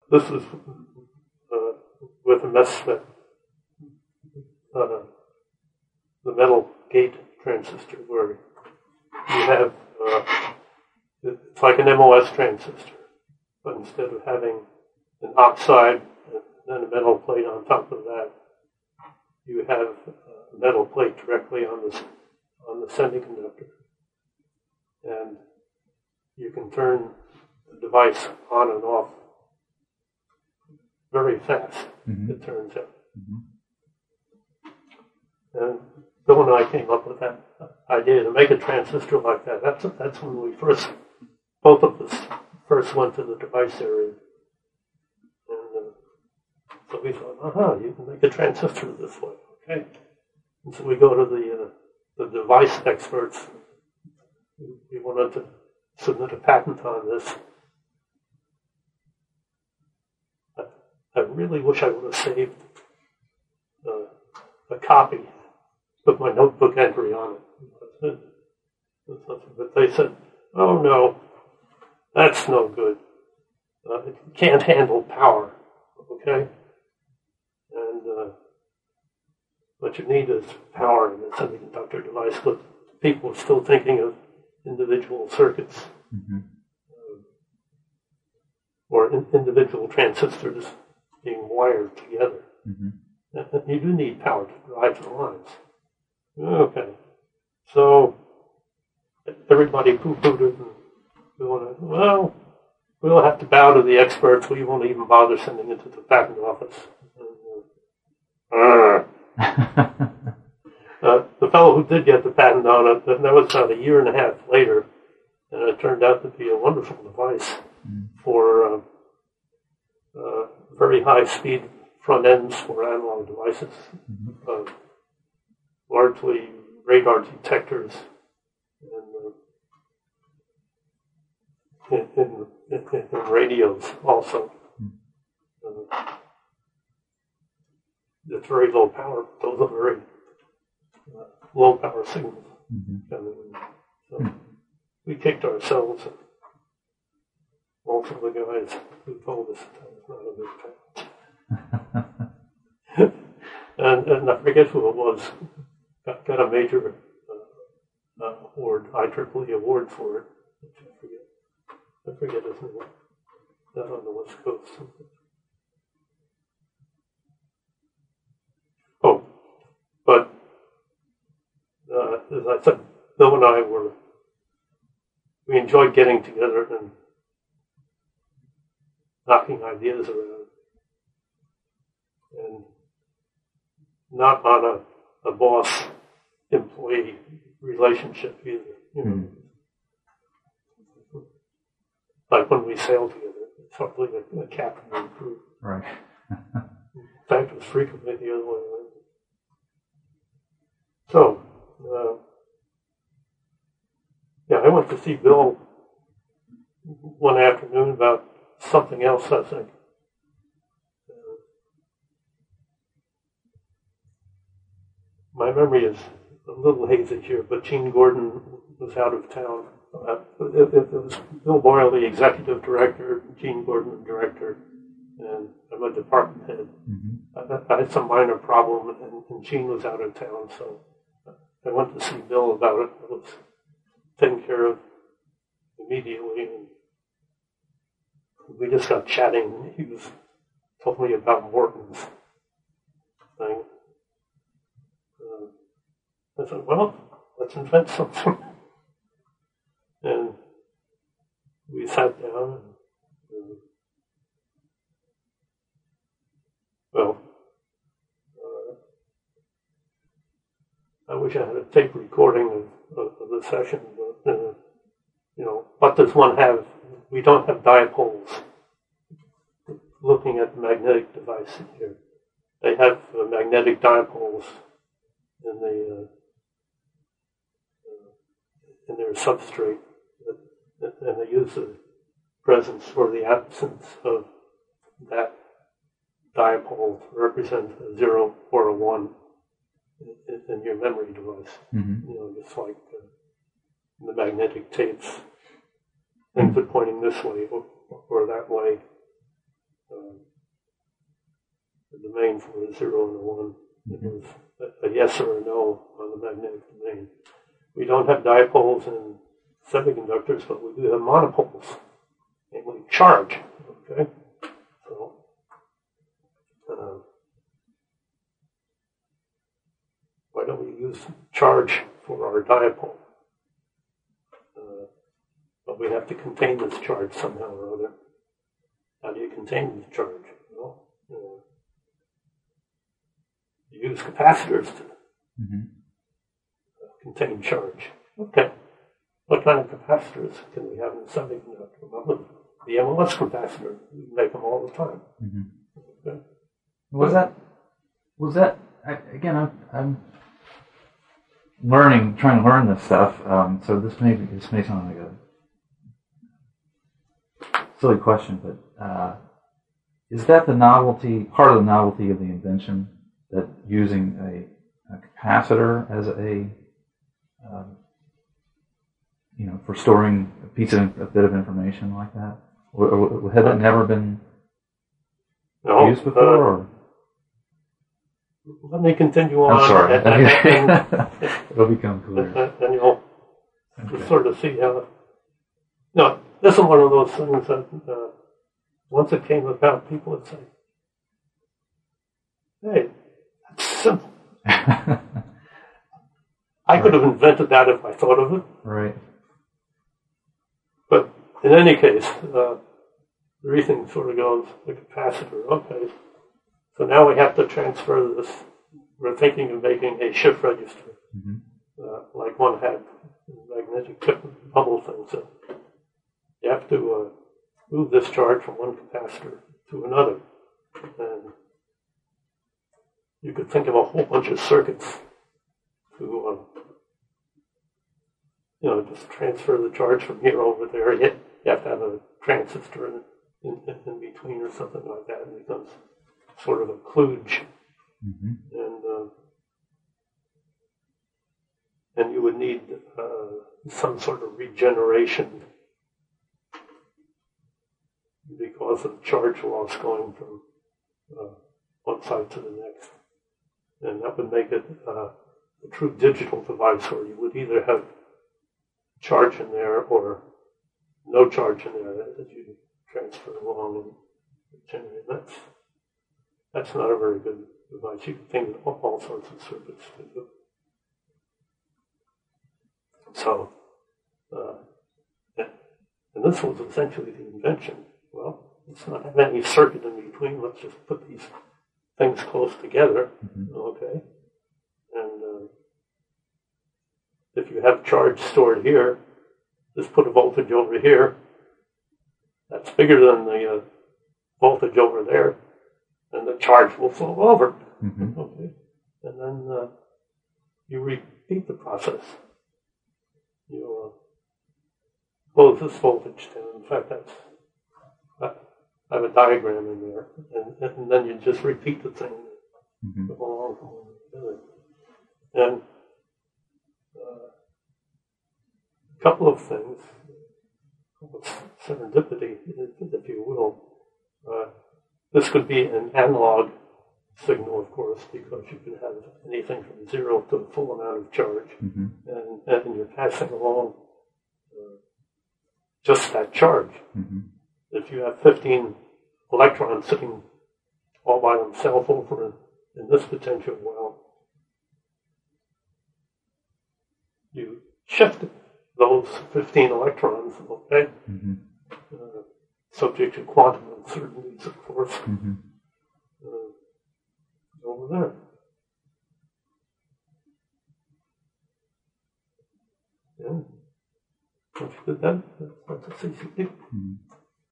this is with a MESFET, the metal gate transistor, where you have, it's like an MOS transistor, but instead of having an oxide and then a metal plate on top of that, you have a metal plate directly on the semiconductor. And you can turn the device on and off very fast, it turns out. And Bill and I came up with that idea to make a transistor like that. That's when we both of us first went to the device area. And so we thought, you can make a transistor this way, okay? And so we go to the device experts. We wanted to submit a patent on this. I really wish I would have saved a copy with my notebook entry on it. But they said, oh no, that's no good. It can't handle power, okay? And what you need is power in the semiconductor device, but people are still thinking of individual circuits or individual transistors being wired together. And you do need power to drive the lines. Okay. So everybody poo-pooed it and well, we'll have to bow to the experts. We won't even bother sending it to the patent office. The fellow who did get the patent on it, that was about a year and a half later, and it turned out to be a wonderful device for very high-speed front ends for analog devices, largely radar detectors, and in radios also. It's very low power. Those are very low power signals. So we kicked ourselves, and also the guys who told us that was not a good patent. and I forget who it was, got a major award, IEEE award for it. I forget his name. That on the West Coast. Oh, but as I said, Bill and I we enjoyed getting together and knocking ideas around, and not on a boss-employee relationship either. Like when we sailed together, it's sort of like a captain and crew. Right. In fact, it was frequently the other way around. So, I went to see Bill one afternoon about something else, I think. My memory is a little hazy here, but Gene Gordon was out of town. It was Bill Boyle, the executive director, Gene Gordon, the director, and I'm a department head. I had some minor problem, and Gene was out of town, so I went to see Bill about it. It was taken care of immediately, and we just got chatting. He told me about Morton's thing. I said, well, let's invent something. And we sat down and, I wish I had a tape recording of the session, but, what does one have? We don't have dipoles. Looking at the magnetic device here, they have magnetic dipoles in their substrate, and they use the presence or the absence of that dipole to represent a 0 or a 1 in your memory device. Just like the magnetic tapes, things are pointing this way or that way. domain for a 0 and a 1. It was a yes or a no on the magnetic domain. We don't have dipoles in semiconductors, but we do have monopoles, namely charge. Okay, so why don't we use charge for our dipole? But we have to contain this charge somehow or other. How do you contain the charge? Well, you use capacitors to contain charge. Okay. What kind of capacitors can we have in a semiconductor? Well, the MOS capacitor. We make them all the time. Okay. Was that again? I'm learning, trying to learn this stuff. So this may sound like a silly question, but is that the novelty? Part of the novelty of the invention, that using a capacitor as a for storing a bit of information like that? Or had that never been used before? Or? Let me continue on. I'm sorry. It'll become clear. And you'll sort of see how. No, this is one of those things that once it came about, people would say, "Hey, that's simple." I could have invented that if I thought of it. Right. But in any case, everything sort of goes, the capacitor, okay. So now we have to transfer this. We're thinking of making a shift register, like one had in the magnetic bubble thing. So you have to move this charge from one capacitor to another. And you could think of a whole bunch of circuits to just transfer the charge from here over there. You have to have a transistor in between or something like that. It becomes sort of a kludge. And you would need some sort of regeneration because of charge loss going from one side to the next. And that would make it a true digital device where you would either have charge in there or no charge in there that you transfer along and generate. That's not a very good device. You can think of all sorts of circuits to do. So, and this was essentially the invention. Well, let's not have any circuit in between. Let's just put these things close together. Okay. And if you have charge stored here, just put a voltage over here. That's bigger than the voltage over there, and the charge will flow over. Okay. And then you repeat the process. You close this voltage down. In fact, I have a diagram in there, and then you just repeat the thing along from one to the other. And a couple of things, serendipity, if you will. This could be an analog signal, of course, because you can have anything from 0 to the full amount of charge, and you're passing along just that charge. If you have 15 electrons sitting all by themselves over in this potential well, you shift those 15 electrons, okay? Subject to quantum uncertainties, of course, over there. Yeah. Once you did that, that's a CCD.